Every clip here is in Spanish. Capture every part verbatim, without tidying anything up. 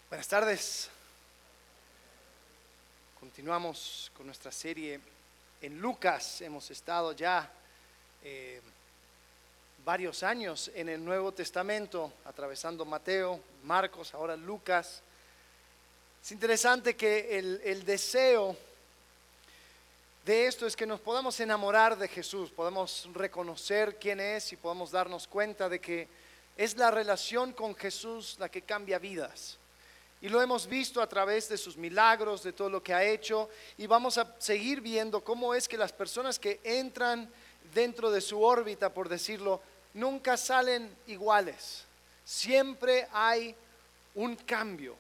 Buenas tardes. Continuamos con nuestra serie en Lucas. Hemos estado ya eh, varios años en el Nuevo Testamento, atravesando Mateo, Marcos, ahora Lucas. Es interesante que el, el deseo de esto es que nos podamos enamorar de Jesús, podamos reconocer quién es y podamos darnos cuenta de que es la relación con Jesús la que cambia vidas. Y lo hemos visto a través de sus milagros, de todo lo que ha hecho, y vamos a seguir viendo cómo es que las personas que entran dentro de su órbita, por decirlo, nunca salen iguales. Siempre hay un cambio.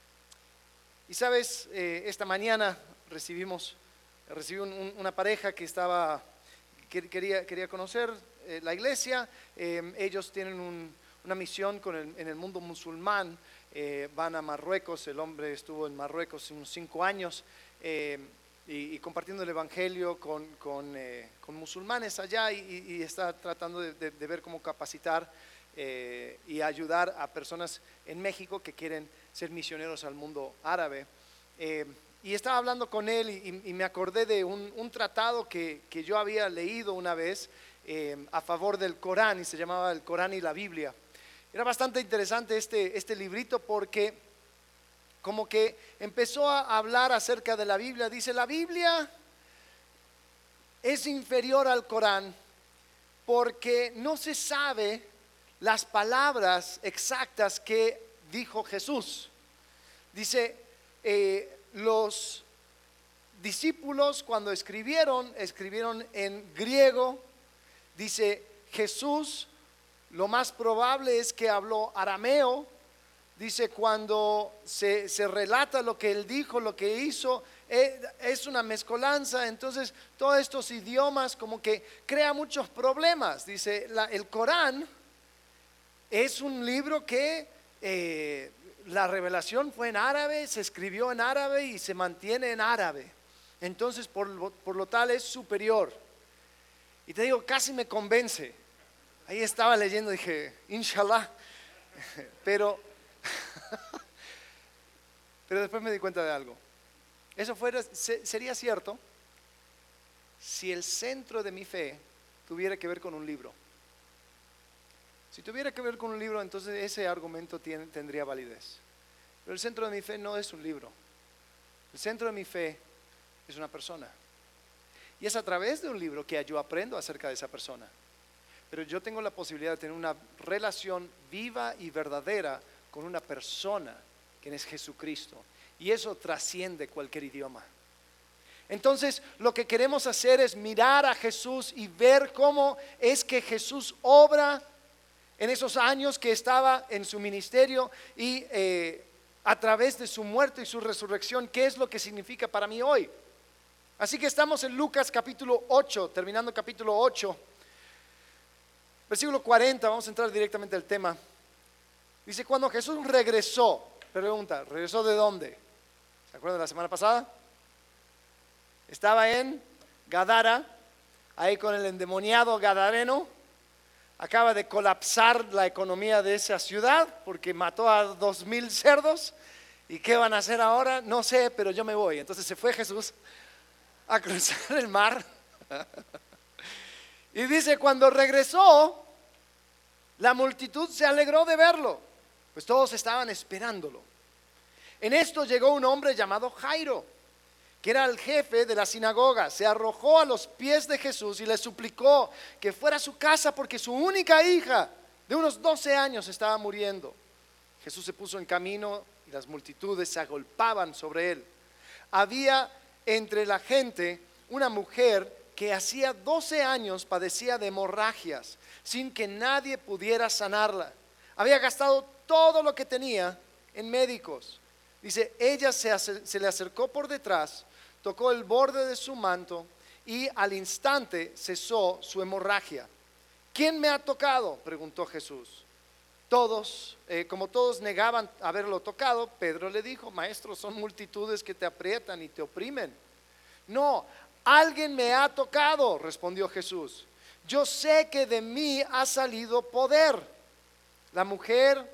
Y sabes, eh, esta mañana recibimos, recibí un, un, una pareja que estaba, que quería, quería conocer eh, la iglesia. Eh, ellos tienen un, una misión con el, en el mundo musulmán. Eh, van a Marruecos. El hombre estuvo en Marruecos unos cinco años eh, y, y compartiendo el evangelio con, con, eh, con musulmanes allá y, y está tratando de, de, de ver cómo capacitar eh, y ayudar a personas en México que quieren ser misioneros al mundo árabe. Eh, y estaba hablando con él y, y me acordé de un, un tratado que, que yo había leído una vez eh, a favor del Corán, y se llamaba El Corán y la Biblia. Era bastante interesante este, este librito porque como que empezó a hablar acerca de la Biblia. Dice, la Biblia es inferior al Corán porque no se sabe las palabras exactas que dijo Jesús. Dice, eh, los discípulos cuando escribieron, escribieron en griego. Dice, Jesús lo más probable es que habló arameo. Dice, cuando se, se relata lo que él dijo, lo que hizo, eh, es una mezcolanza. Entonces, todos estos idiomas como que crea muchos problemas. Dice, la, el Corán es un libro que eh, la revelación fue en árabe, se escribió en árabe y se mantiene en árabe. Entonces, por, lo- por lo tal es superior. Y te digo, casi me convence. Ahí estaba leyendo, dije, inshallah, pero, pero después me di cuenta de algo. Eso fuera, se- sería cierto si el centro de mi fe tuviera que ver con un libro. Si tuviera que ver con un libro, entonces ese argumento tiene- tendría validez. Pero el centro de mi fe no es un libro. El centro de mi fe es una persona. Y es a través de un libro que yo aprendo acerca de esa persona. Pero yo tengo la posibilidad de tener una relación viva y verdadera con una persona, quien es Jesucristo. Y eso trasciende cualquier idioma. Entonces, lo que queremos hacer es mirar a Jesús y ver cómo es que Jesús obra en esos años que estaba en su ministerio y eh, a través de su muerte y su resurrección, qué es lo que significa para mí hoy. Así que estamos en Lucas capítulo ocho, terminando capítulo ocho. Versículo cuarenta, vamos a entrar directamente al tema. Dice, cuando Jesús regresó, pregunta, ¿regresó de dónde? ¿Se acuerdan de la semana pasada? Estaba en Gadara, ahí con el endemoniado gadareno. Acaba de colapsar la economía de esa ciudad porque mató a dos mil cerdos. ¿Y qué van a hacer ahora? No sé, pero yo me voy. Entonces se fue Jesús a cruzar el mar. Y dice, cuando regresó, la multitud se alegró de verlo, pues todos estaban esperándolo. En esto llegó un hombre llamado Jairo, que era el jefe de la sinagoga. Se arrojó a los pies de Jesús y le suplicó que fuera a su casa porque su única hija de unos doce años estaba muriendo. Jesús se puso en camino y las multitudes se agolpaban sobre él. Había entre la gente una mujer que hacía doce años padecía de hemorragias, sin que nadie pudiera sanarla. Había gastado todo lo que tenía en médicos. Dice, ella se, acer- se le acercó por detrás, tocó el borde de su manto y al instante cesó su hemorragia. ¿Quién me ha tocado?, preguntó Jesús. Todos, eh, como todos negaban haberlo tocado, Pedro le dijo, maestro, son multitudes que te aprietan y te oprimen. No, alguien me ha tocado, respondió Jesús. Yo sé que de mí ha salido poder. La mujer,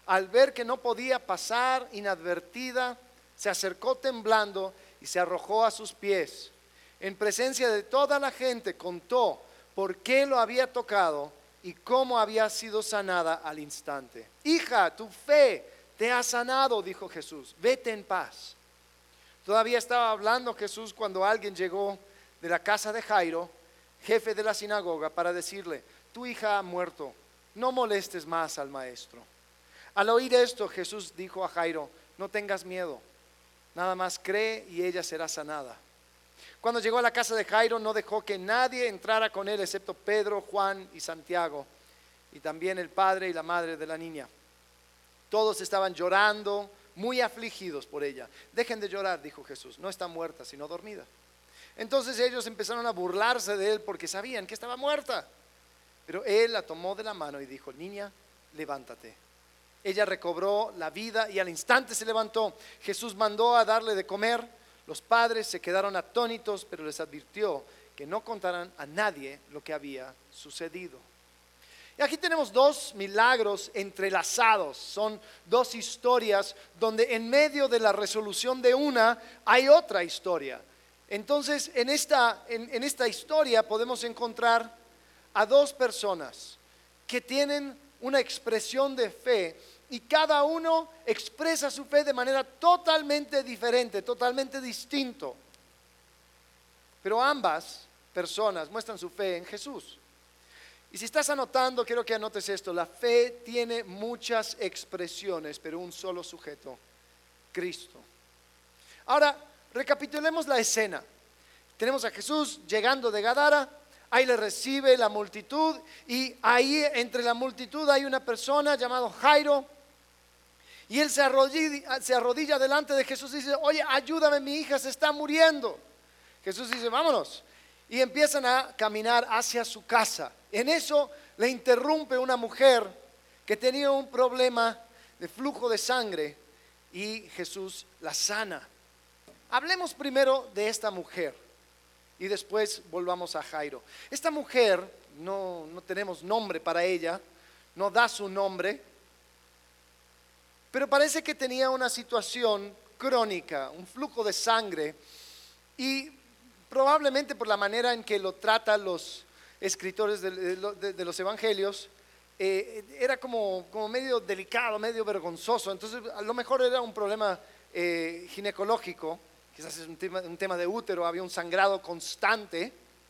al ver que no podía pasar inadvertida, se acercó temblando y se arrojó a sus pies. En presencia de toda la gente contó por qué lo había tocado y cómo había sido sanada al instante. Hija, tu fe te ha sanado, dijo Jesús, vete en paz. Todavía estaba hablando Jesús cuando alguien llegó de la casa de Jairo, jefe de la sinagoga, para decirle: tu hija ha muerto, no molestes más al maestro. Al oír esto, Jesús dijo a Jairo: no tengas miedo, nada más cree y ella será sanada. Cuando llegó a la casa de Jairo, no dejó que nadie entrara con él excepto Pedro, Juan y Santiago, y también el padre y la madre de la niña. Todos estaban llorando, muy afligidos por ella. Dejen de llorar, dijo Jesús, no está muerta, sino dormida. Entonces ellos empezaron a burlarse de él porque sabían que estaba muerta. Pero él la tomó de la mano y dijo: niña, levántate. Ella recobró la vida y al instante se levantó. Jesús mandó a darle de comer. Los padres se quedaron atónitos, pero les advirtió que no contaran a nadie lo que había sucedido. Y aquí tenemos dos milagros entrelazados. Son dos historias donde en medio de la resolución de una hay otra historia. Entonces en esta, en, en esta historia podemos encontrar a dos personas que tienen una expresión de fe y cada uno expresa su fe de manera totalmente diferente, totalmente distinto. Pero ambas personas muestran su fe en Jesús. Y si estás anotando, quiero que anotes esto: la fe tiene muchas expresiones, pero un solo sujeto, Cristo. Ahora, recapitulemos la escena. Tenemos a Jesús llegando de Gadara. Ahí le recibe la multitud y ahí entre la multitud hay una persona llamado Jairo. Y él se arrodilla, se arrodilla delante de Jesús y dice: oye, ayúdame, mi hija se está muriendo. Jesús dice: vámonos. Y empiezan a caminar hacia su casa. En eso le interrumpe una mujer que tenía un problema de flujo de sangre y Jesús la sana. Hablemos primero de esta mujer y después volvamos a Jairo. Esta mujer, no, no tenemos nombre para ella, no da su nombre, pero parece que tenía una situación crónica, un flujo de sangre, y probablemente por la manera en que lo tratan los escritores de, de, de los evangelios, eh, era como, como medio delicado, medio vergonzoso. Entonces a lo mejor era un problema eh, ginecológico, quizás es un tema, un tema de útero, había un sangrado constante.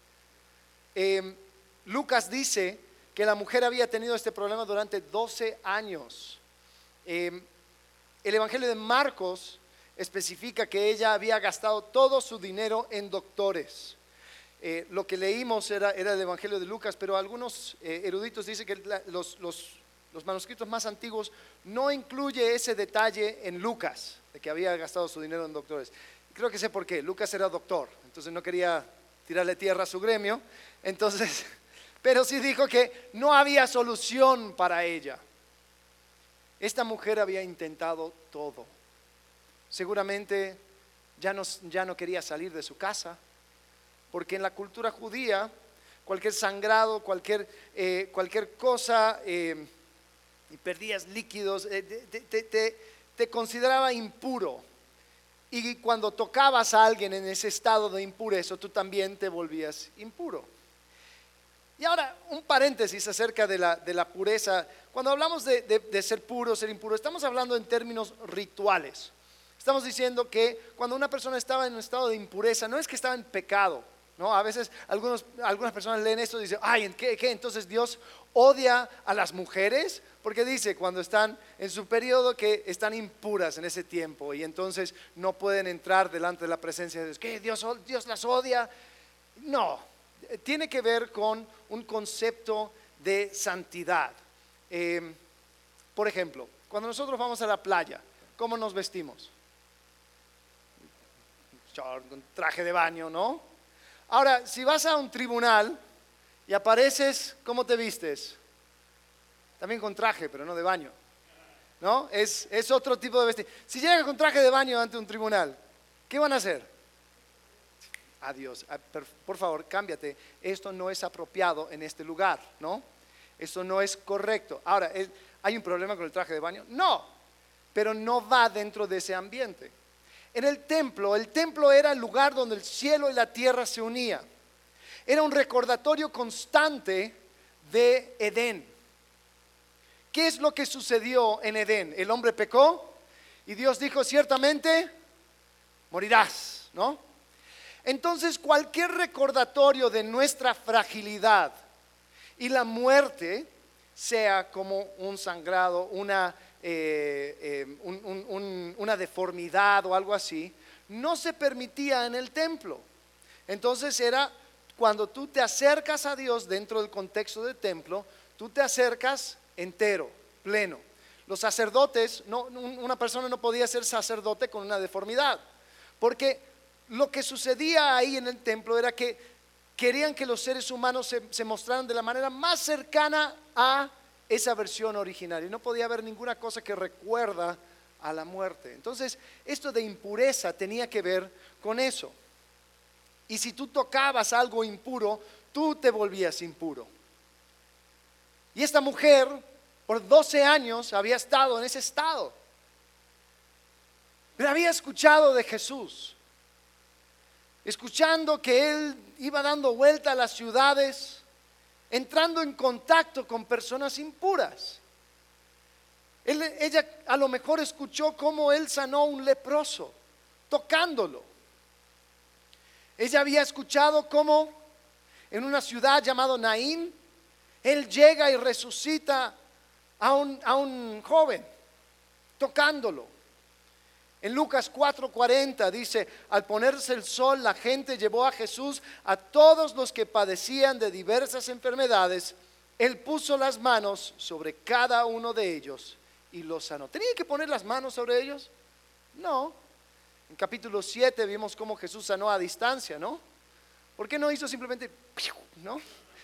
eh, Lucas dice que la mujer había tenido este problema durante doce años. eh, el evangelio de Marcos especifica que ella había gastado todo su dinero en doctores. Eh, lo que leímos era, era el evangelio de Lucas, pero algunos eh, eruditos dicen que la, los, los, los manuscritos más antiguos no incluye ese detalle en Lucas, de que había gastado su dinero en doctores. Creo que sé por qué. Lucas era doctor, entonces no quería tirarle tierra a su gremio, entonces, pero sí dijo que no había solución para ella. Esta mujer había intentado todo. Seguramente ya no, ya no quería salir de su casa, porque en la cultura judía cualquier sangrado, cualquier, eh, cualquier cosa, eh, y perdías líquidos, eh, te, te, te, te consideraba impuro. Y cuando tocabas a alguien en ese estado de impureza, tú también te volvías impuro. Y ahora, un paréntesis acerca de la, de la pureza. Cuando hablamos de, de, de ser puro, ser impuro, estamos hablando en términos rituales. Estamos diciendo que cuando una persona estaba en un estado de impureza, no es que estaba en pecado, ¿no? A veces algunos, algunas personas leen esto y dicen: ay, ¿qué, qué? Entonces Dios odia a las mujeres, porque dice cuando están en su periodo que están impuras en ese tiempo y entonces no pueden entrar delante de la presencia de Dios. ¿Qué? ¿Dios, Dios las odia? No, tiene que ver con un concepto de santidad. Eh, por ejemplo, cuando nosotros vamos a la playa, ¿cómo nos vestimos? Un traje de baño, ¿no? Ahora, si vas a un tribunal y apareces, ¿cómo te vistes? También con traje, pero no de baño, ¿no? Es, es otro tipo de vestir. Si llegas con traje de baño ante un tribunal, ¿qué van a hacer? Adiós, por favor, cámbiate. Esto no es apropiado en este lugar, ¿no? Esto no es correcto. Ahora, ¿Hay un problema con el traje de baño? No, pero no va dentro de ese ambiente. En el templo, el templo era el lugar donde el cielo y la tierra se unían. Era un recordatorio constante de Edén. ¿Qué es lo que sucedió en Edén? El hombre pecó y Dios dijo, ciertamente morirás, ¿no? Entonces cualquier recordatorio de nuestra fragilidad y la muerte, sea como un sangrado, una, eh, eh, un, un, un, una deformidad o algo así, no se permitía en el templo. Entonces era cuando tú te acercas a Dios dentro del contexto del templo, tú te acercas entero, pleno. Los sacerdotes, no, una persona no podía ser sacerdote con una deformidad, porque lo que sucedía ahí en el templo era que querían que los seres humanos se, se mostraran de la manera más cercana a esa versión original, y no podía haber ninguna cosa que recuerda a la muerte. Entonces, esto de impureza tenía que ver con eso. Y si tú tocabas algo impuro, tú te volvías impuro. Y esta mujer por doce años había estado en ese estado, pero había escuchado de Jesús, escuchando que Él iba dando vuelta a las ciudades, entrando en contacto con personas impuras. Él, ella a lo mejor escuchó cómo Él sanó a un leproso, tocándolo. Ella había escuchado cómo en una ciudad llamada Naín, Él llega y resucita a un, a un joven, tocándolo. En Lucas cuatro cuarenta dice, al ponerse el sol, la gente llevó a Jesús a todos los que padecían de diversas enfermedades. Él puso las manos sobre cada uno de ellos y los sanó. ¿Tenía que poner las manos sobre ellos? No. En capítulo siete vimos cómo Jesús sanó a distancia, ¿no? ¿Por qué no hizo simplemente, no?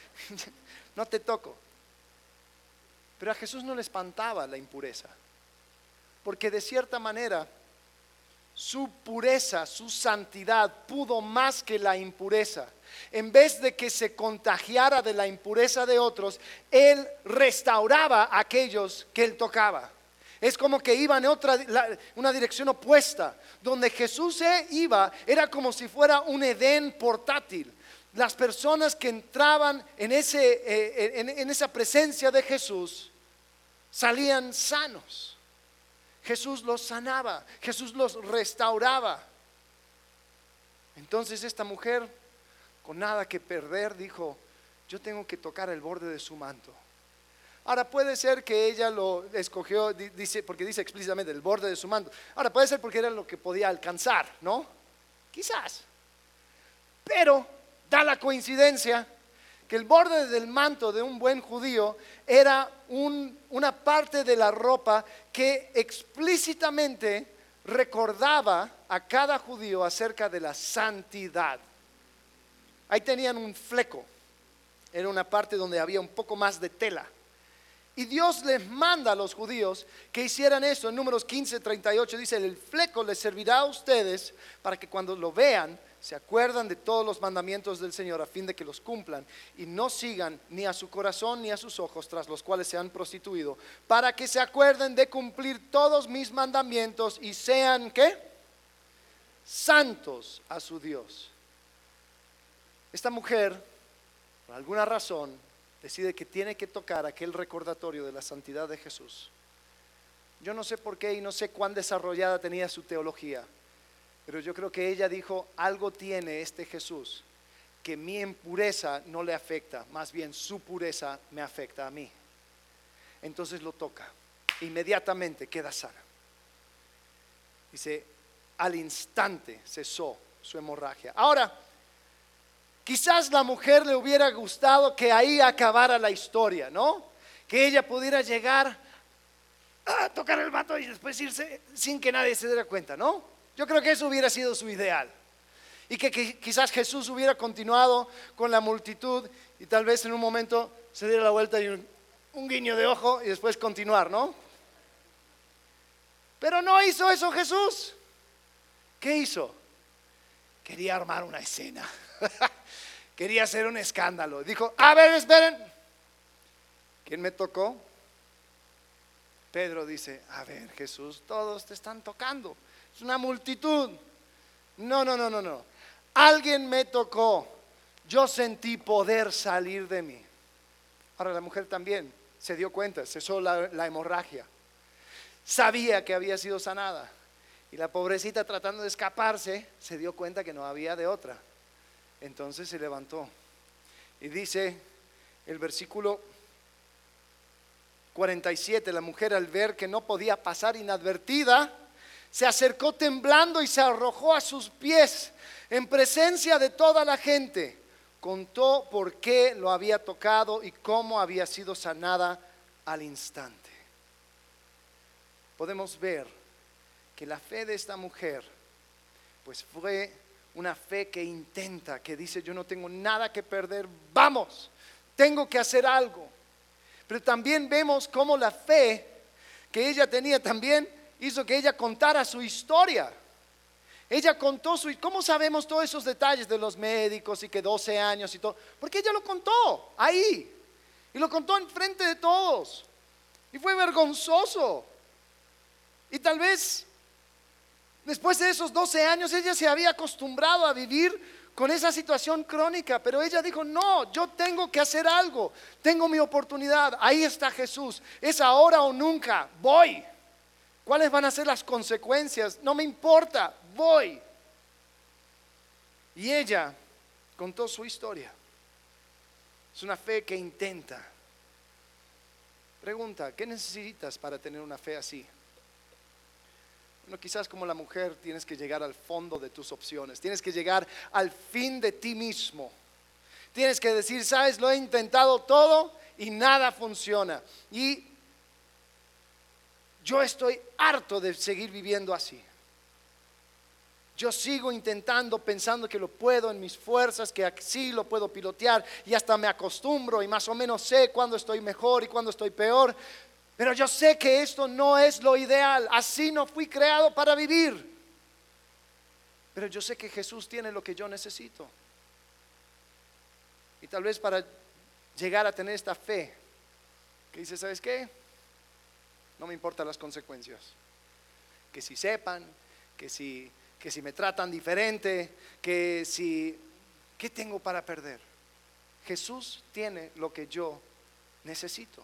No te toco. Pero a Jesús no le espantaba la impureza, porque de cierta manera su pureza, su santidad pudo más que la impureza. En vez de que se contagiara de la impureza de otros, Él restauraba a aquellos que Él tocaba. Es como que iba en otra, una dirección opuesta. Donde Jesús iba era como si fuera un Edén portátil. Las personas que entraban en, ese, eh, en, en esa presencia de Jesús salían sanos. Jesús los sanaba, Jesús los restauraba. Entonces esta mujer, con nada que perder, dijo, yo tengo que tocar el borde de su manto. Ahora puede ser que ella lo escogió, dice, porque dice explícitamente el borde de su manto. Ahora puede ser porque era lo que podía alcanzar, ¿no? Quizás. Pero da la coincidencia que el borde del manto de un buen judío era un, una parte de la ropa que explícitamente recordaba a cada judío acerca de la santidad. Ahí tenían un fleco, era una parte donde había un poco más de tela. Y Dios les manda a los judíos que hicieran eso. En Números quince, treinta y ocho dice, el fleco les servirá a ustedes para que cuando lo vean se acuerdan de todos los mandamientos del Señor a fin de que los cumplan y no sigan ni a su corazón ni a sus ojos tras los cuales se han prostituido, para que se acuerden de cumplir todos mis mandamientos y sean ¿qué? Santos a su Dios. Esta mujer, por alguna razón, decide que tiene que tocar aquel recordatorio de la santidad de Jesús. Yo no sé por qué y no sé cuán desarrollada tenía su teología, pero yo creo que ella dijo, algo tiene este Jesús que mi impureza no le afecta, más bien su pureza me afecta a mí. Entonces lo toca, inmediatamente queda sana. Dice, al instante cesó su hemorragia. Ahora, quizás la mujer le hubiera gustado que ahí acabara la historia, ¿no? Que ella pudiera llegar a tocar el manto y después irse sin que nadie se diera cuenta, ¿no? Yo creo que eso hubiera sido su ideal. Y que, que quizás Jesús hubiera continuado con la multitud y tal vez en un momento se diera la vuelta y un, un guiño de ojo y después continuar, ¿no? Pero no hizo eso Jesús. ¿Qué hizo? Quería armar una escena. Quería hacer un escándalo. Dijo, a ver, esperen. ¿Quién me tocó? Pedro dice, a ver, Jesús, todos te están tocando, es una multitud. No, no, no, no, no. Alguien me tocó, yo sentí poder salir de mí. Ahora la mujer también se dio cuenta, cesó la, la hemorragia, sabía que había sido sanada. Y la pobrecita, tratando de escaparse, se dio cuenta que no había de otra. Entonces se levantó y dice el versículo cuarenta y siete, la mujer, al ver que no podía pasar inadvertida, se acercó temblando y se arrojó a sus pies en presencia de toda la gente. Contó por qué lo había tocado y cómo había sido sanada al instante. Podemos ver que la fe de esta mujer pues fue una fe que intenta, que dice, yo no tengo nada que perder, vamos, tengo que hacer algo. Pero también vemos cómo la fe que ella tenía también hizo que ella contara su historia. Ella contó su, ¿cómo sabemos todos esos detalles de los médicos y que doce años y todo? Porque ella lo contó ahí y lo contó en frente de todos y fue vergonzoso. Y tal vez después de esos doce años ella se había acostumbrado a vivir con esa situación crónica, pero ella dijo, no, yo tengo que hacer algo, tengo mi oportunidad, ahí está Jesús, es ahora o nunca, voy. ¿Cuáles van a ser las consecuencias? No me importa, voy. Y ella contó su historia. Es una fe que intenta. Pregunta, ¿qué necesitas para tener una fe así? Bueno, quizás como la mujer tienes que llegar al fondo de tus opciones, tienes que llegar al fin de ti mismo. Tienes que decir, sabes, lo he intentado todo y nada funciona. Y yo estoy harto de seguir viviendo así. Yo sigo intentando, pensando que lo puedo en mis fuerzas, que así lo puedo pilotear y hasta me acostumbro y más o menos sé cuándo estoy mejor y cuándo estoy peor. Pero yo sé que esto no es lo ideal, así no fui creado para vivir. Pero yo sé que Jesús tiene lo que yo necesito. Y tal vez para llegar a tener esta fe, que dice, ¿sabes qué? No me importan las consecuencias. Que si sepan, que si, que si me tratan diferente, que si, ¿qué tengo para perder? Jesús tiene lo que yo necesito.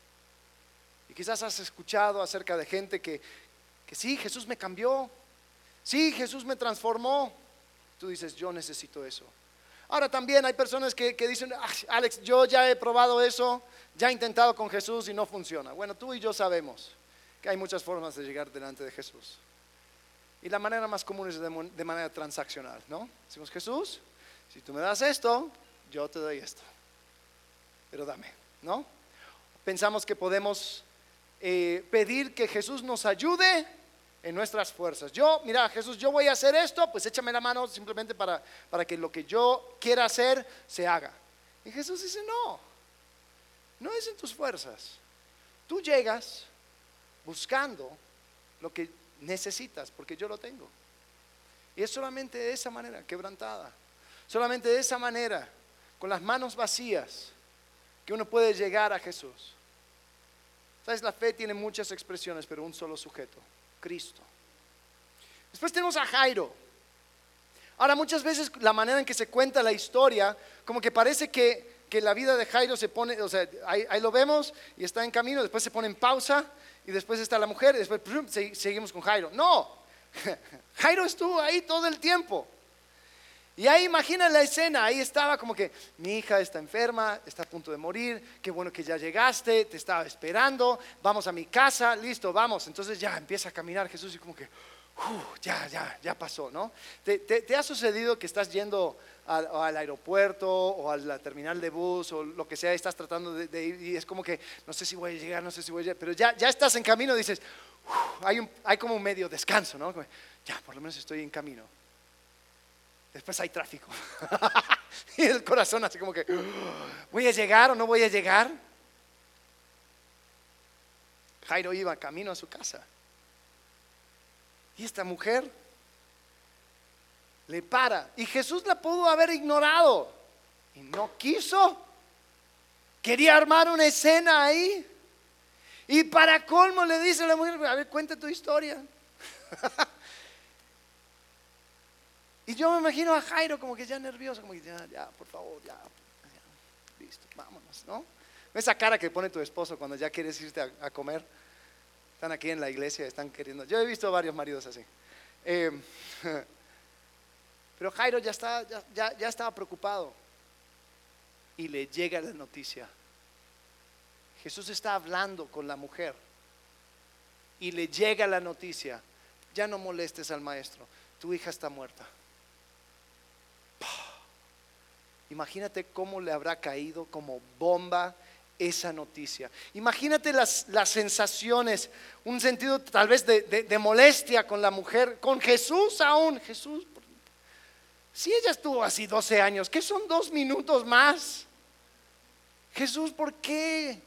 Y quizás has escuchado acerca de gente que, que sí, Jesús me cambió, sí, Jesús me transformó. Tú dices, yo necesito eso. Ahora también hay personas que, que dicen, Alex, yo ya he probado eso, ya he intentado con Jesús y no funciona. Bueno, tú y yo sabemos que hay muchas formas de llegar delante de Jesús. Y la manera más común es de, de manera transaccional, ¿no? Decimos, Jesús, si tú me das esto, yo te doy esto. Pero dame, ¿no? Pensamos que podemos eh, pedir que Jesús nos ayude en nuestras fuerzas. Yo, mira, Jesús, yo voy a hacer esto, pues échame la mano simplemente para, para que lo que yo quiera hacer se haga. Y Jesús dice, no, no es en tus fuerzas. Tú llegas buscando lo que necesitas, porque yo lo tengo. Y es solamente de esa manera, quebrantada, solamente de esa manera, con las manos vacías, que uno puede llegar a Jesús. ¿Sabes? La fe tiene muchas expresiones, pero un solo sujeto, Cristo. Después tenemos a Jairo. Ahora, muchas veces la manera en que se cuenta la historia, como que parece que, que la vida de Jairo se pone, o sea, ahí, ahí lo vemos y está en camino, después se pone en pausa y después está la mujer y después ¡prum!, seguimos con Jairo. No, Jairo estuvo ahí todo el tiempo. Y ahí imagina la escena, ahí estaba como que mi hija está enferma, está a punto de morir, qué bueno que ya llegaste, te estaba esperando, vamos a mi casa, listo, vamos. Entonces ya empieza a caminar Jesús y como que, uh, ya, ya, ya pasó, ¿no? ¿Te, te, te ha sucedido que estás yendo al, al aeropuerto o a la terminal de bus o lo que sea, estás tratando de, de ir y es como que no sé si voy a llegar, no sé si voy a llegar, pero ya, ya estás en camino y dices, uh, hay, un, hay como un medio descanso, ¿no? Como, ya, por lo menos estoy en camino. Después hay tráfico y el corazón así como que, ¿voy a llegar o no voy a llegar? Jairo iba camino a su casa y esta mujer le para y Jesús la pudo haber ignorado y no quiso. Quería armar una escena ahí Y para colmo le dice a la mujer, a ver, cuenta tu historia. Y yo me imagino a Jairo como que ya nervioso, como que ya, ya, por favor, ya, ya, listo, vámonos, ¿no? Esa cara que pone tu esposo cuando ya quieres irte a, a comer. Están aquí en la iglesia, están queriendo. Yo he visto varios maridos así. Eh, pero Jairo ya, está, ya, ya, ya estaba preocupado. Y le llega la noticia. Jesús está hablando con la mujer. Y le llega la noticia. Ya no molestes al maestro. Tu hija está muerta. Imagínate cómo le habrá caído como bomba esa noticia. Imagínate las, las sensaciones, un sentido tal vez de, de, de molestia con la mujer, con Jesús aún. Jesús, si ella estuvo así doce años, ¿qué son dos minutos más? Jesús, ¿por qué?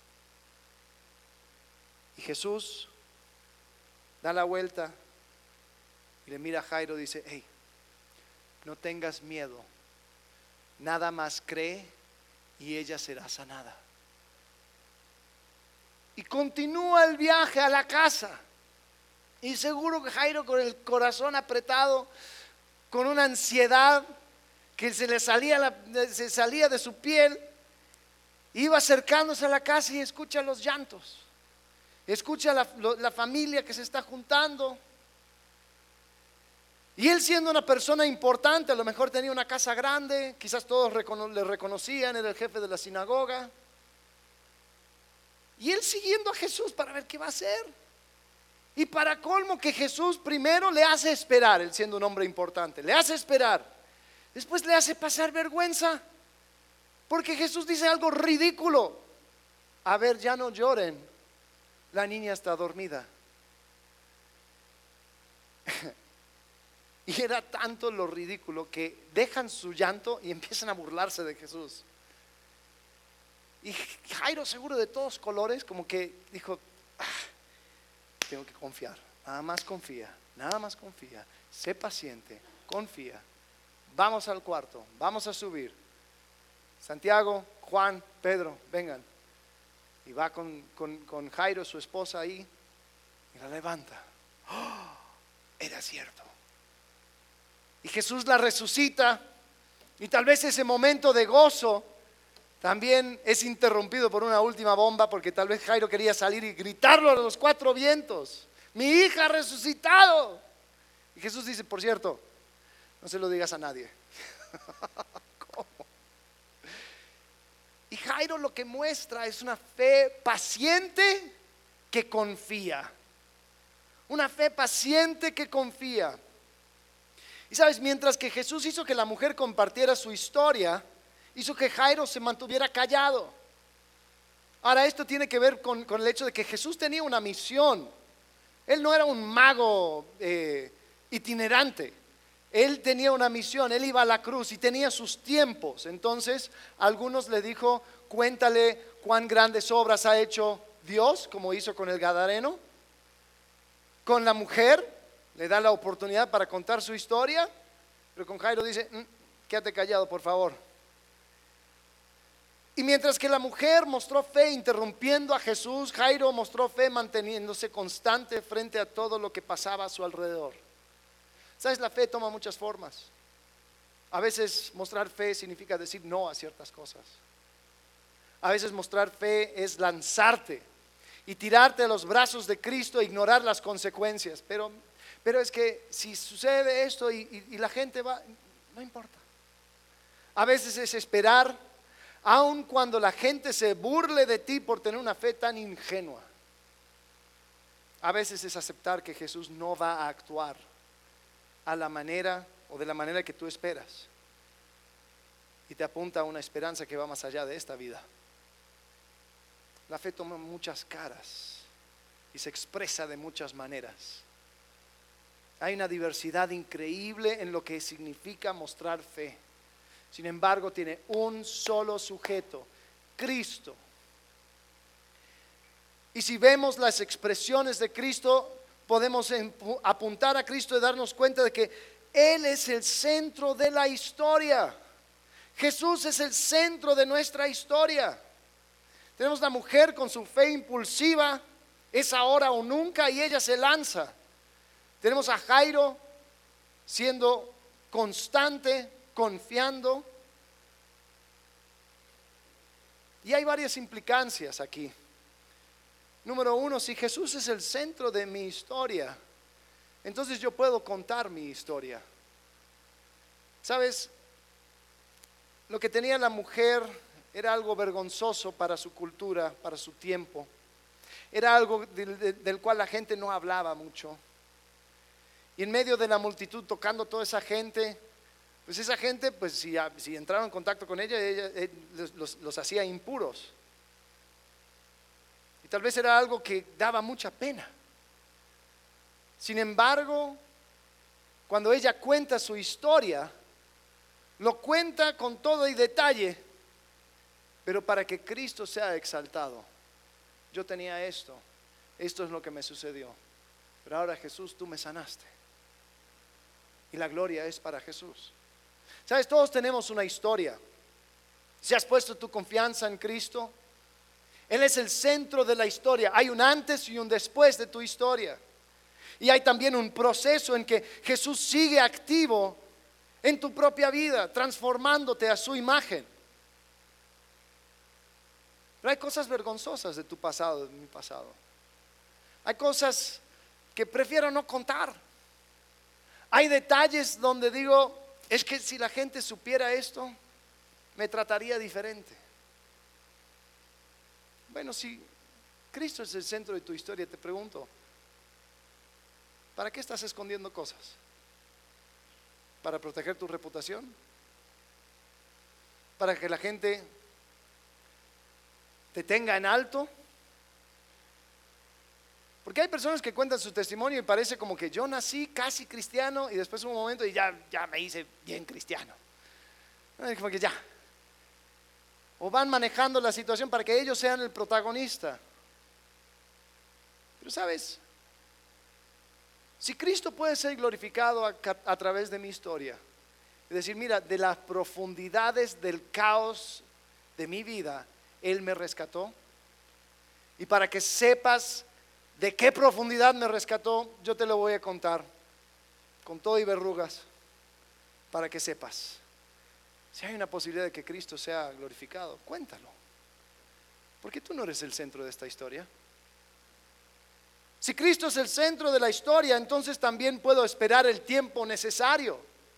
Y Jesús da la vuelta y le mira a Jairo y dice, hey, no tengas miedo, nada más cree y ella será sanada. Y continúa el viaje a la casa. Y seguro que Jairo, con el corazón apretado, con una ansiedad que se le salía, la, se salía de su piel, iba acercándose a la casa y escucha los llantos. Escucha la, la familia que se está juntando. Y él, siendo una persona importante, a lo mejor tenía una casa grande, quizás todos recono- le reconocían, era el jefe de la sinagoga. Y él siguiendo a Jesús para ver qué va a hacer. Y para colmo que Jesús primero le hace esperar, él siendo un hombre importante, le hace esperar. Después le hace pasar vergüenza, porque Jesús dice algo ridículo. A ver, ya no lloren, la niña está dormida. Y era tanto lo ridículo que dejan su llanto y empiezan a burlarse de Jesús. Y Jairo, seguro de todos colores, como que dijo, ah, tengo que confiar, nada más confía, nada más confía, sé paciente, confía. Vamos al cuarto, vamos a subir. Santiago, Juan, Pedro, vengan. Y va con, con, con Jairo, su esposa, ahí, y la levanta. ¡Oh! Era cierto. Y Jesús la resucita. Y tal vez ese momento de gozo también es interrumpido por una última bomba, porque tal vez Jairo quería salir y gritarlo a los cuatro vientos: mi hija ha resucitado. Y Jesús dice, por cierto, no se lo digas a nadie. ¿Cómo? Y Jairo lo que muestra es una fe paciente que confía. Una fe paciente que confía. Y sabes, mientras que Jesús hizo que la mujer compartiera su historia, hizo que Jairo se mantuviera callado. Ahora, esto tiene que ver con, con el hecho de que Jesús tenía una misión. Él no era un mago eh, itinerante. Él tenía una misión, él iba a la cruz y tenía sus tiempos. Entonces, a algunos le dijo, cuéntale cuán grandes obras ha hecho Dios, como hizo con el Gadareno. Con la mujer le da la oportunidad para contar su historia, pero con Jairo dice, mm, quédate callado, por favor. Y mientras que la mujer mostró fe interrumpiendo a Jesús, Jairo mostró fe manteniéndose constante frente a todo lo que pasaba a su alrededor. ¿Sabes? La fe toma muchas formas. A veces mostrar fe significa decir no a ciertas cosas. A veces mostrar fe es lanzarte y tirarte a los brazos de Cristo e ignorar las consecuencias. Pero, pero es que si sucede esto y, y, y la gente va, no importa. A veces es esperar, aun cuando la gente se burle de ti por tener una fe tan ingenua. A veces es aceptar que Jesús no va a actuar a la manera o de la manera que tú esperas, y te apunta a una esperanza que va más allá de esta vida. La fe toma muchas caras y se expresa de muchas maneras. Hay una diversidad increíble en lo que significa mostrar fe. Sin embargo, tiene un solo sujeto, Cristo. Y si vemos las expresiones de Cristo, podemos apuntar a Cristo y darnos cuenta de que Él es el centro de la historia. Jesús es el centro de nuestra historia. Tenemos una mujer con su fe impulsiva, es ahora o nunca, y ella se lanza. Tenemos a Jairo siendo constante, confiando. Y hay varias implicancias aquí. Número uno, si Jesús es el centro de mi historia, entonces yo puedo contar mi historia. ¿Sabes? Lo que tenía la mujer era algo vergonzoso para su cultura, para su tiempo. Era algo del, del cual la gente no hablaba mucho. Y en medio de la multitud, tocando toda esa gente, pues esa gente, pues si, si entraron en contacto con ella, ella, ella los, los hacía impuros. Y tal vez era algo que daba mucha pena. Sin embargo, cuando ella cuenta su historia, lo cuenta con todo y detalle, pero para que Cristo sea exaltado. Yo tenía esto, esto es lo que me sucedió, pero ahora Jesús, tú me sanaste. Y la gloria es para Jesús. Sabes, todos tenemos una historia. Si has puesto tu confianza en Cristo, Él es el centro de la historia. Hay un antes y un después de tu historia. Y hay también un proceso en que Jesús sigue activo en tu propia vida, transformándote a su imagen. Pero hay cosas vergonzosas de tu pasado, de mi pasado. Hay cosas que prefiero no contar. Hay detalles donde digo, es que si la gente supiera esto, me trataría diferente. Bueno, si Cristo es el centro de tu historia, te pregunto, ¿para qué estás escondiendo cosas? ¿Para proteger tu reputación? ¿Para que la gente te tenga en alto? Porque hay personas que cuentan su testimonio y parece como que yo nací casi cristiano y después un momento y ya, ya me hice bien cristiano. Como que ya. O van manejando la situación para que ellos sean el protagonista. Pero sabes, si Cristo puede ser glorificado a, a través de mi historia, es decir, mira, de las profundidades del caos de mi vida, Él me rescató. Y para que sepas de qué profundidad me rescató, yo te lo voy a contar con todo y verrugas, para que sepas. Si hay una posibilidad de que Cristo sea glorificado, cuéntalo. Porque tú no eres el centro de esta historia. Si Cristo es el centro de la historia, entonces también puedo esperar el tiempo necesario.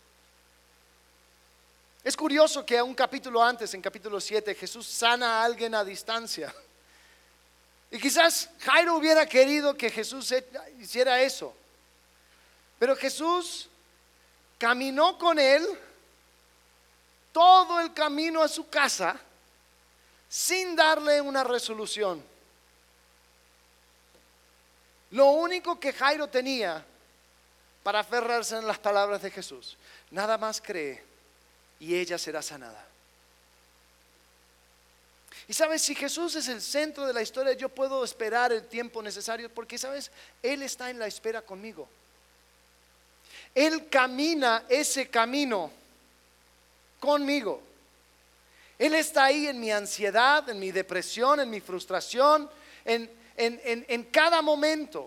Es curioso que a un capítulo antes, en capítulo siete, Jesús sana a alguien a distancia. Y quizás Jairo hubiera querido que Jesús hiciera eso. Pero Jesús caminó con él todo el camino a su casa sin darle una resolución. Lo único que Jairo tenía para aferrarse en las palabras de Jesús: nada más cree y ella será sanada. Y sabes, si Jesús es el centro de la historia, yo puedo esperar el tiempo necesario, porque sabes, Él está en la espera conmigo. Él camina ese camino conmigo. Él está ahí en mi ansiedad, en mi depresión, en mi frustración, en, en, en, en cada momento.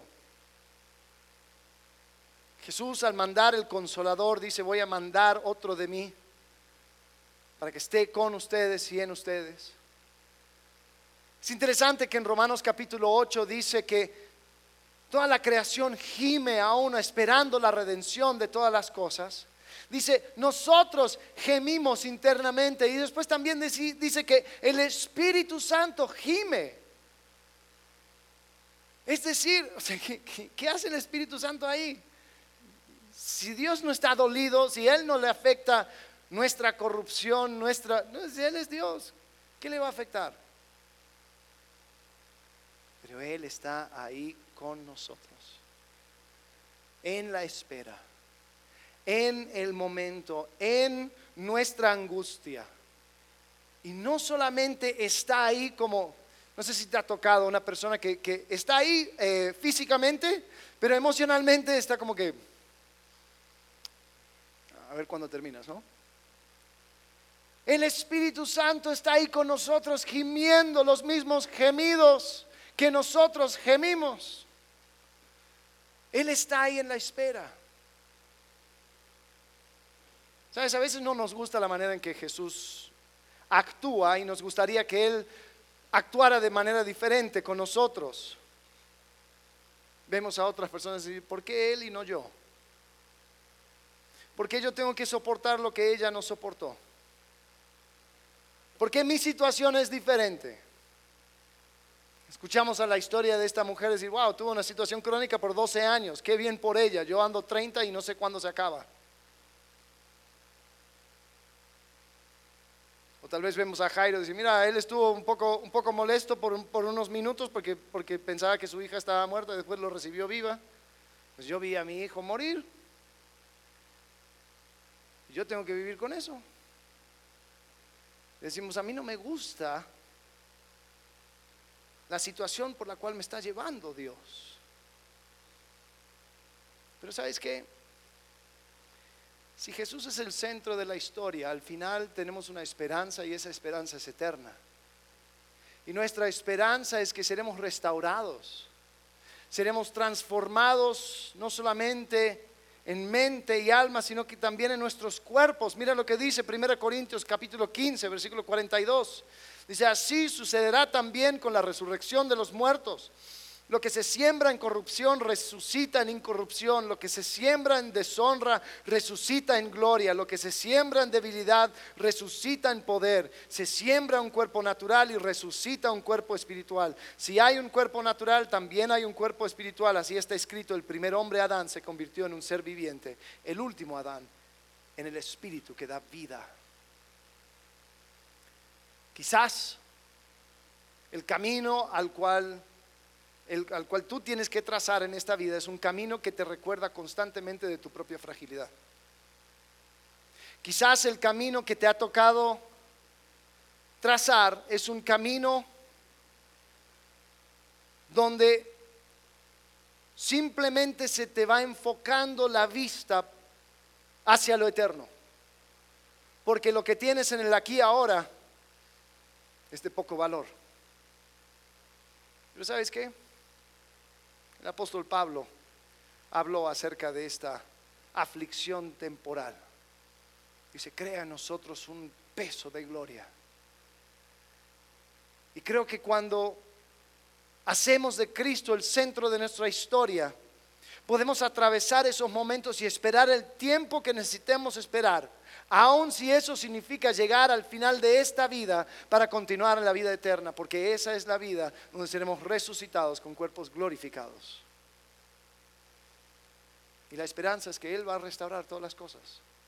Jesús, al mandar el Consolador, dice: voy a mandar otro de mí para que esté con ustedes y en ustedes. Es interesante que en Romanos capítulo ocho dice que toda la creación gime aún esperando la redención de todas las cosas. Dice, nosotros gemimos internamente. Y después también dice que el Espíritu Santo gime. Es decir, o sea, ¿qué, qué, qué hace el Espíritu Santo ahí? Si Dios no está dolido, si Él no le afecta nuestra corrupción, nuestra, no, si Él es Dios, ¿qué le va a afectar? Pero Él está ahí con nosotros, en la espera, en el momento, en nuestra angustia. Y no solamente está ahí como, no sé si te ha tocado una persona que, que está ahí eh, físicamente, pero emocionalmente está como que, a ver cuándo terminas, ¿no? El Espíritu Santo está ahí con nosotros gimiendo los mismos gemidos que nosotros gemimos. Él está ahí en la espera. Sabes, a veces no nos gusta la manera en que Jesús actúa y nos gustaría que Él actuara de manera diferente con nosotros. Vemos a otras personas y decir, ¿por qué Él y no yo? ¿Por qué yo tengo que soportar lo que ella no soportó? ¿Por qué mi situación es diferente? Escuchamos a la historia de esta mujer decir, wow, tuvo una situación crónica por doce años, qué bien por ella, yo ando treinta y no sé cuándo se acaba. O tal vez vemos a Jairo y decir, mira, él estuvo un poco, un poco molesto por, por unos minutos porque, porque pensaba que su hija estaba muerta y después lo recibió viva. Pues yo vi a mi hijo morir. Yo tengo que vivir con eso. Decimos, a mí no me gusta la situación por la cual me está llevando Dios. Pero ¿sabes qué? Si Jesús es el centro de la historia, al final tenemos una esperanza y esa esperanza es eterna. Y nuestra esperanza es que seremos restaurados, seremos transformados no solamente en mente y alma, sino que también en nuestros cuerpos. Mira lo que dice primera Corintios capítulo quince, versículo cuarenta y dos. Dice, así sucederá también con la resurrección de los muertos. Lo que se siembra en corrupción resucita en incorrupción. Lo que se siembra en deshonra resucita en gloria. Lo que se siembra en debilidad resucita en poder. Se siembra un cuerpo natural y resucita un cuerpo espiritual. Si hay un cuerpo natural, también hay un cuerpo espiritual. Así está escrito, el primer hombre Adán se convirtió en un ser viviente. El último Adán en el espíritu que da vida. Quizás el camino al cual El, al cual tú tienes que trazar en esta vida es un camino que te recuerda constantemente de tu propia fragilidad. Quizás el camino que te ha tocado trazar es un camino donde simplemente se te va enfocando la vista hacia lo eterno, porque lo que tienes en el aquí y ahora es de poco valor. Pero ¿sabes qué? El apóstol Pablo habló acerca de esta aflicción temporal. Dice, crea en nosotros un peso de gloria. Y creo que cuando hacemos de Cristo el centro de nuestra historia, podemos atravesar esos momentos y esperar el tiempo que necesitemos esperar, aun si eso significa llegar al final de esta vida para continuar en la vida eterna, porque esa es la vida donde seremos resucitados con cuerpos glorificados. Y la esperanza es que Él va a restaurar todas las cosas.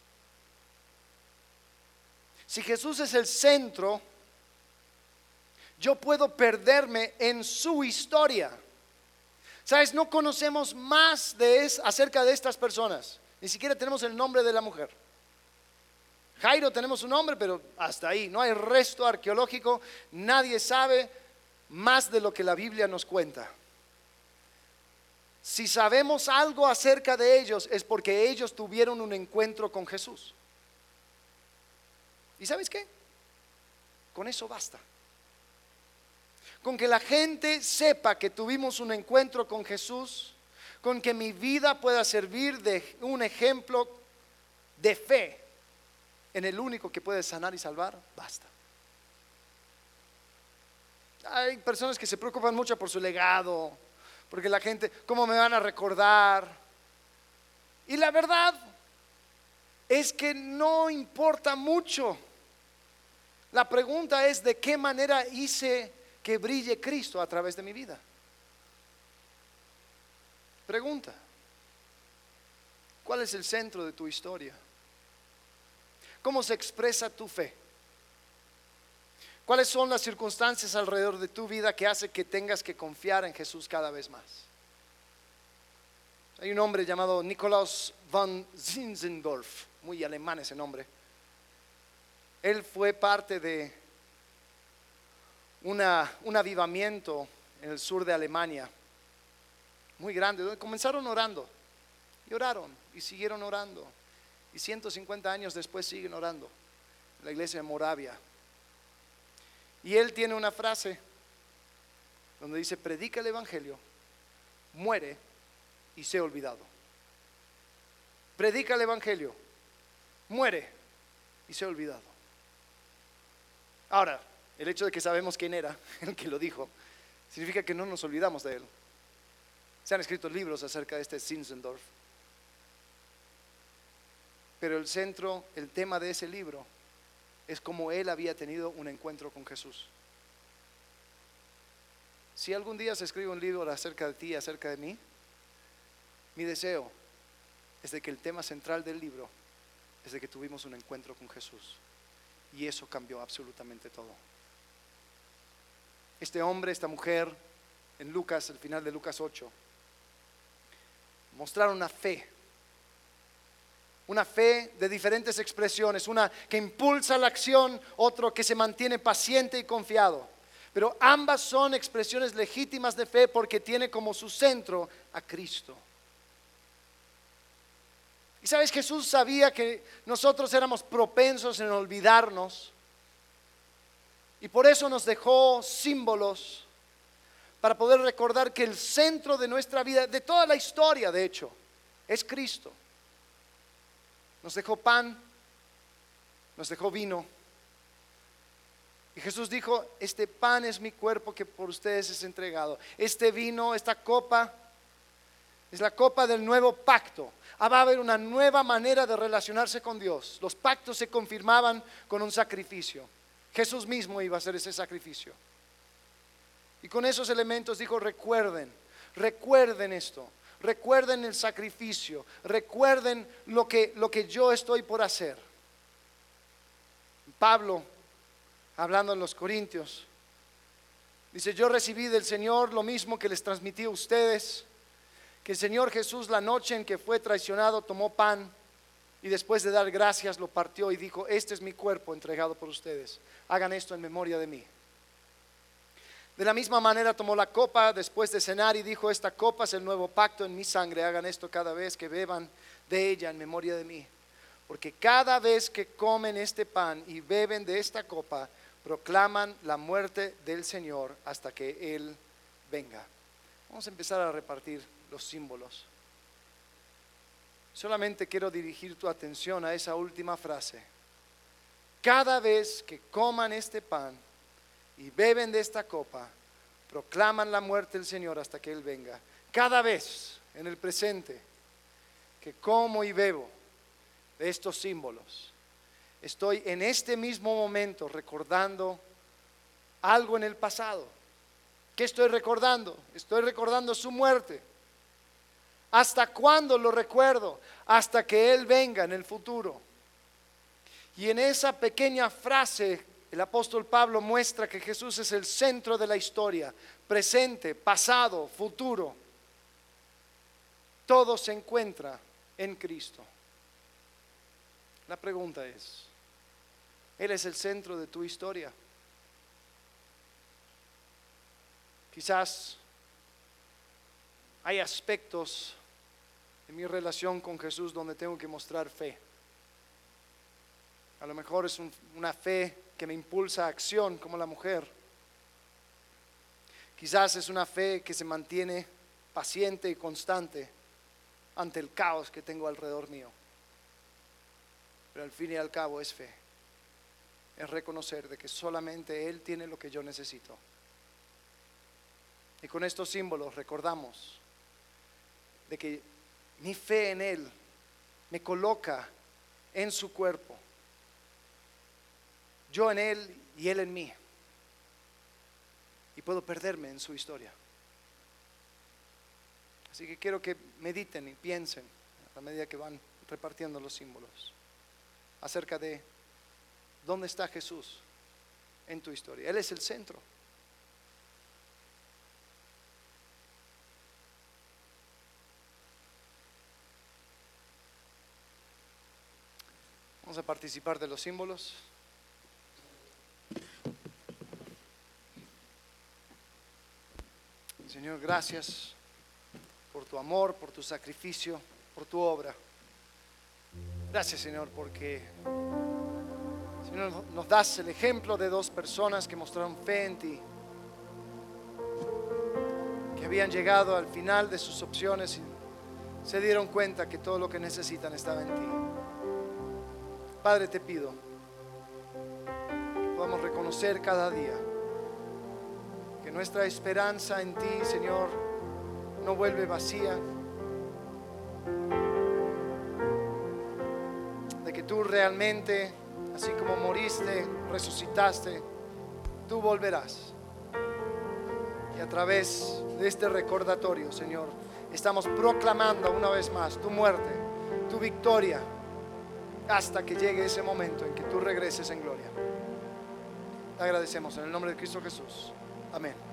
Si Jesús es el centro, yo puedo perderme en su historia. ¿Sabes? No conocemos más de es, acerca de estas personas. Ni siquiera tenemos el nombre de la mujer. Jairo tenemos un nombre, pero hasta ahí. No hay resto arqueológico. Nadie sabe más de lo que la Biblia nos cuenta. Si sabemos algo acerca de ellos, es porque ellos tuvieron un encuentro con Jesús. ¿Y sabes qué? Con eso basta. Con que la gente sepa que tuvimos un encuentro con Jesús, con que mi vida pueda servir de un ejemplo de fe en el único que puede sanar y salvar, basta. Hay personas que se preocupan mucho por su legado, porque la gente, ¿cómo me van a recordar? Y la verdad es que no importa mucho. La pregunta es, ¿de qué manera hice que brille Cristo a través de mi vida? Pregunta, ¿cuál es el centro de tu historia? ¿Cómo se expresa tu fe? ¿Cuáles son las circunstancias alrededor de tu vida que hace que tengas que confiar en Jesús cada vez más? Hay un hombre llamado Nikolaus von Zinzendorf, muy alemán ese nombre. Él fue parte de una, un avivamiento en el sur de Alemania, muy grande, donde comenzaron orando, y oraron, y siguieron orando, y ciento cincuenta años después siguen orando. la iglesia de Moravia. Y él tiene una frase donde dice: predica el evangelio, muere y sé olvidado. Predica el evangelio, muere y sé olvidado. Ahora, el hecho de que sabemos quién era el que lo dijo significa que no nos olvidamos de él. Se han escrito libros acerca de este Zinzendorf, pero el centro, el tema de ese libro es cómo él había tenido un encuentro con Jesús. Si algún día se escribe un libro acerca de ti, acerca de mí, mi deseo es de que el tema central del libro es de que tuvimos un encuentro con Jesús, y eso cambió absolutamente todo. Este hombre, esta mujer, en Lucas, el final de Lucas ocho, mostraron una fe, una fe de diferentes expresiones, una que impulsa la acción, otro que se mantiene paciente y confiado, pero ambas son expresiones legítimas de fe porque tiene como su centro a Cristo. Y sabes, Jesús sabía que nosotros éramos propensos en olvidarnos, y por eso nos dejó símbolos para poder recordar que el centro de nuestra vida, de toda la historia de hecho, es Cristo. Nos dejó pan, nos dejó vino, y Jesús dijo: este pan es mi cuerpo que por ustedes es entregado. Este vino, esta copa, es la copa del nuevo pacto. Ah, va a haber una nueva manera de relacionarse con Dios. Los pactos se confirmaban con un sacrificio. Jesús mismo iba a hacer ese sacrificio. Y con esos elementos dijo: recuerden, recuerden esto, recuerden el sacrificio, recuerden lo que, lo que yo estoy por hacer. Pablo, hablando en los Corintios, dice: yo recibí del Señor lo mismo que les transmití a ustedes, que el Señor Jesús, la noche en que fue traicionado, tomó pan y después de dar gracias lo partió y dijo: este es mi cuerpo entregado por ustedes, hagan esto en memoria de mí. De la misma manera tomó la copa después de cenar y dijo: esta copa es el nuevo pacto en mi sangre, hagan esto cada vez que beban de ella en memoria de mí. Porque cada vez que comen este pan y beben de esta copa, proclaman la muerte del Señor hasta que Él venga. Vamos a empezar a repartir los símbolos. Solamente quiero dirigir tu atención a esa última frase: cada vez que coman este pan y beben de esta copa, proclaman la muerte del Señor hasta que Él venga. Cada vez en el presente que como y bebo de estos símbolos, estoy en este mismo momento recordando algo en el pasado. ¿Qué estoy recordando? Estoy recordando su muerte. ¿Hasta cuándo lo recuerdo? Hasta que Él venga en el futuro. Y en esa pequeña frase el apóstol Pablo muestra que Jesús es el centro de la historia, presente, pasado, futuro. Todo se encuentra en Cristo. La pregunta es: ¿Él es el centro de tu historia? Quizás hay aspectos en mi relación con Jesús donde tengo que mostrar fe. A lo mejor es un, una fe que me impulsa a acción, como la mujer. Quizás es una fe que se mantiene paciente y constante ante el caos que tengo alrededor mío. Pero al fin y al cabo es fe. Es reconocer de que solamente Él tiene lo que yo necesito. Y con estos símbolos recordamos de que mi fe en Él me coloca en su cuerpo. Yo en Él y Él en mí. Y puedo perderme en su historia. Así que quiero que mediten y piensen a medida que van repartiendo los símbolos acerca de dónde está Jesús en tu historia. Él es el centro. Vamos a participar de los símbolos. Señor, gracias por tu amor, por tu sacrificio, por tu obra. Gracias, Señor, porque Señor, nos das el ejemplo de dos personas que mostraron fe en ti, que habían llegado al final de sus opciones y se dieron cuenta que todo lo que necesitan estaba en ti. Padre, te pido que podamos reconocer cada día que nuestra esperanza en ti, Señor, no vuelve vacía, de que tú realmente, así como moriste, resucitaste, tú volverás. Y a través de este recordatorio, Señor, estamos proclamando una vez más tu muerte, tu victoria, hasta que llegue ese momento en que tú regreses en gloria. Te agradecemos en el nombre de Cristo Jesús. Amén.